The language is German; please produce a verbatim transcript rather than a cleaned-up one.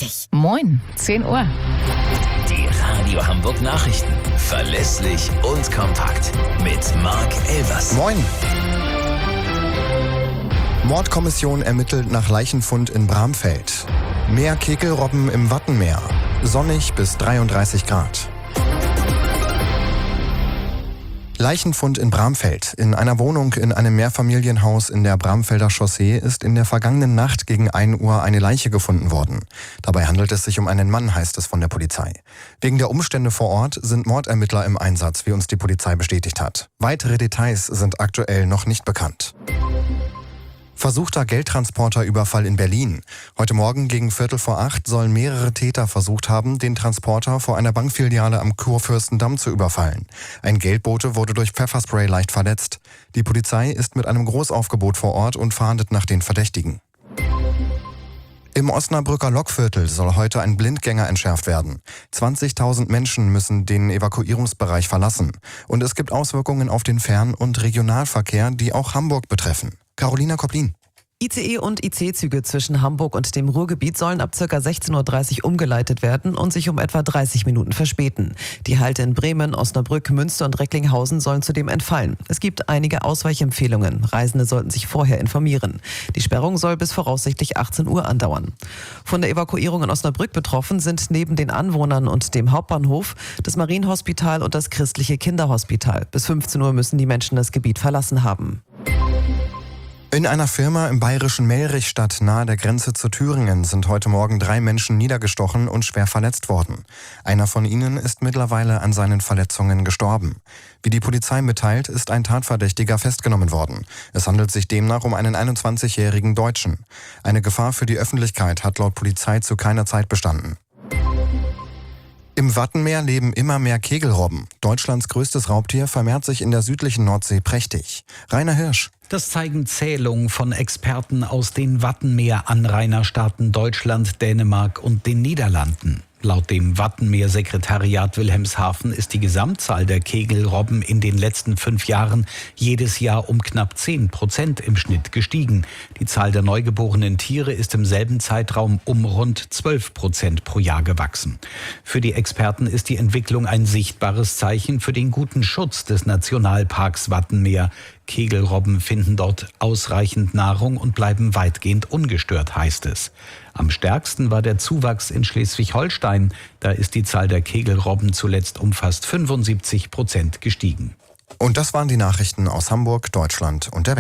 richtig. Moin, zehn Uhr. Die Radio Hamburg Nachrichten. Verlässlich und kompakt. Mit Marc Elvers. Moin. Mordkommission ermittelt nach Leichenfund in Bramfeld. Mehr Kegelrobben im Wattenmeer. Sonnig bis dreiunddreißig Grad. Leichenfund in Bramfeld. In einer Wohnung in einem Mehrfamilienhaus in der Bramfelder Chaussee ist in der vergangenen Nacht gegen ein Uhr eine Leiche gefunden worden. Dabei handelt es sich um einen Mann, heißt es von der Polizei. Wegen der Umstände vor Ort sind Mordermittler im Einsatz, wie uns die Polizei bestätigt hat. Weitere Details sind aktuell noch nicht bekannt. Versuchter Geldtransporterüberfall in Berlin. Heute Morgen gegen Viertel vor acht sollen mehrere Täter versucht haben, den Transporter vor einer Bankfiliale am Kurfürstendamm zu überfallen. Ein Geldbote wurde durch Pfefferspray leicht verletzt. Die Polizei ist mit einem Großaufgebot vor Ort und fahndet nach den Verdächtigen. Im Osnabrücker Lokviertel soll heute ein Blindgänger entschärft werden. zwanzigtausend Menschen müssen den Evakuierungsbereich verlassen. Und es gibt Auswirkungen auf den Fern- und Regionalverkehr, die auch Hamburg betreffen. Carolina Koplin. I C E und I C-Züge zwischen Hamburg und dem Ruhrgebiet sollen ab ca. sechzehn Uhr dreißig umgeleitet werden und sich um etwa dreißig Minuten verspäten. Die Halte in Bremen, Osnabrück, Münster und Recklinghausen sollen zudem entfallen. Es gibt einige Ausweichempfehlungen. Reisende sollten sich vorher informieren. Die Sperrung soll bis voraussichtlich achtzehn Uhr andauern. Von der Evakuierung in Osnabrück betroffen sind neben den Anwohnern und dem Hauptbahnhof das Marienhospital und das christliche Kinderhospital. Bis fünfzehn Uhr müssen die Menschen das Gebiet verlassen haben. In einer Firma im bayerischen Melrichstadt nahe der Grenze zu Thüringen sind heute Morgen drei Menschen niedergestochen und schwer verletzt worden. Einer von ihnen ist mittlerweile an seinen Verletzungen gestorben. Wie die Polizei mitteilt, ist ein Tatverdächtiger festgenommen worden. Es handelt sich demnach um einen einundzwanzigjährigen Deutschen. Eine Gefahr für die Öffentlichkeit hat laut Polizei zu keiner Zeit bestanden. Im Wattenmeer leben immer mehr Kegelrobben. Deutschlands größtes Raubtier vermehrt sich in der südlichen Nordsee prächtig. Rainer Hirsch. Das zeigen Zählungen von Experten aus den Wattenmeer-Anrainerstaaten Deutschland, Dänemark und den Niederlanden. Laut dem Wattenmeer-Sekretariat Wilhelmshaven ist die Gesamtzahl der Kegelrobben in den letzten fünf Jahren jedes Jahr um knapp zehn Prozent im Schnitt gestiegen. Die Zahl der neugeborenen Tiere ist im selben Zeitraum um rund zwölf Prozent pro Jahr gewachsen. Für die Experten ist die Entwicklung ein sichtbares Zeichen für den guten Schutz des Nationalparks Wattenmeer. Kegelrobben finden dort ausreichend Nahrung und bleiben weitgehend ungestört, heißt es. Am stärksten war der Zuwachs in Schleswig-Holstein. Da ist die Zahl der Kegelrobben zuletzt um fast fünfundsiebzig Prozent gestiegen. Und das waren die Nachrichten aus Hamburg, Deutschland und der Welt.